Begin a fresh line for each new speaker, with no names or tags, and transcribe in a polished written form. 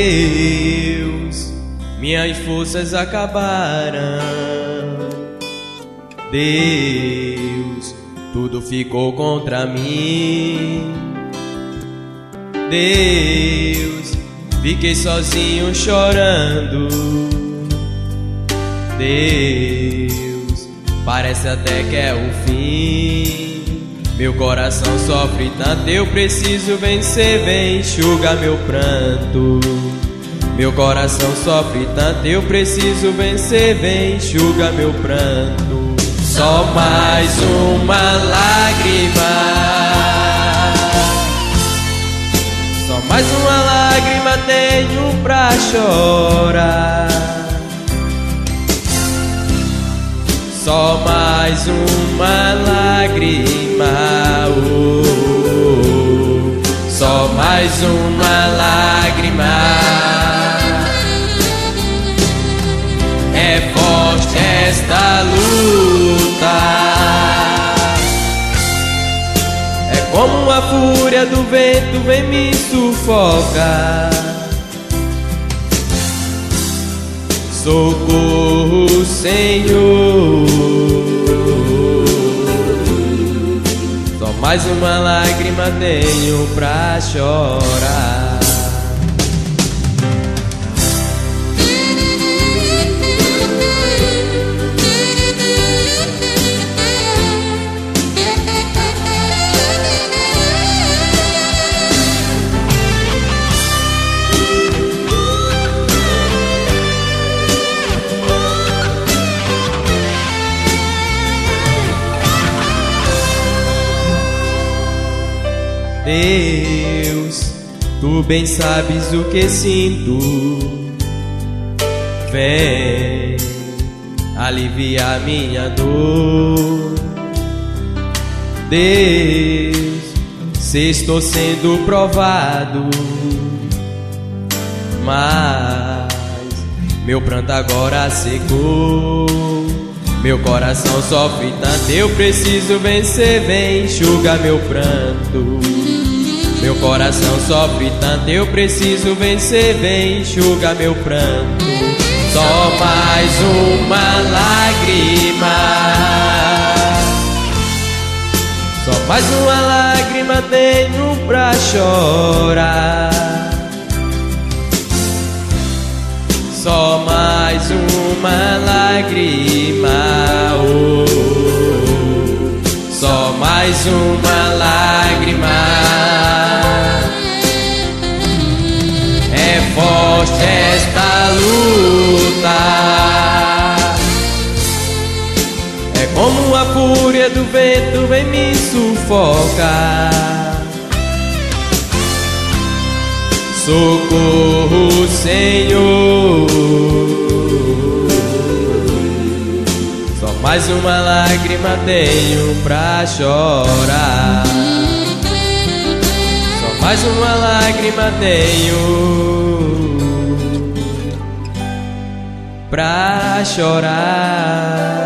Deus, minhas forças acabaram. Deus, tudo ficou contra mim. Deus, fiquei sozinho chorando. Deus, parece até que é o fim. Meu coração sofre tanto, eu preciso vencer. Vem enxugar meu pranto. Meu coração sofre tanto, eu preciso vencer. Vem enxugar meu pranto. Só mais uma lágrima, só mais uma lágrima tenho pra chorar. Só mais uma lágrima, só mais uma lágrima. É forte esta luta, é como a fúria do vento vem me sufocar. Socorro, Senhor. Só mais uma lágrima tenho pra chorar. Deus, tu bem sabes o que sinto. Vem aliviar minha dor. Deus, se estou sendo provado, mas meu pranto agora secou. Meu coração sofre tanto, eu preciso vencer. Vem enxugar meu pranto. Meu coração sofre tanto, eu preciso vencer. Vem enxugar meu pranto. Só mais uma lágrima, só mais uma lágrima tenho pra chorar. Só mais uma lágrima, só mais uma lágrima. É forte esta luta, é como a fúria do vento vem me sufocar. Socorro, Senhor. Só mais uma lágrima tenho pra chorar. Só mais uma lágrima tenho pra chorar.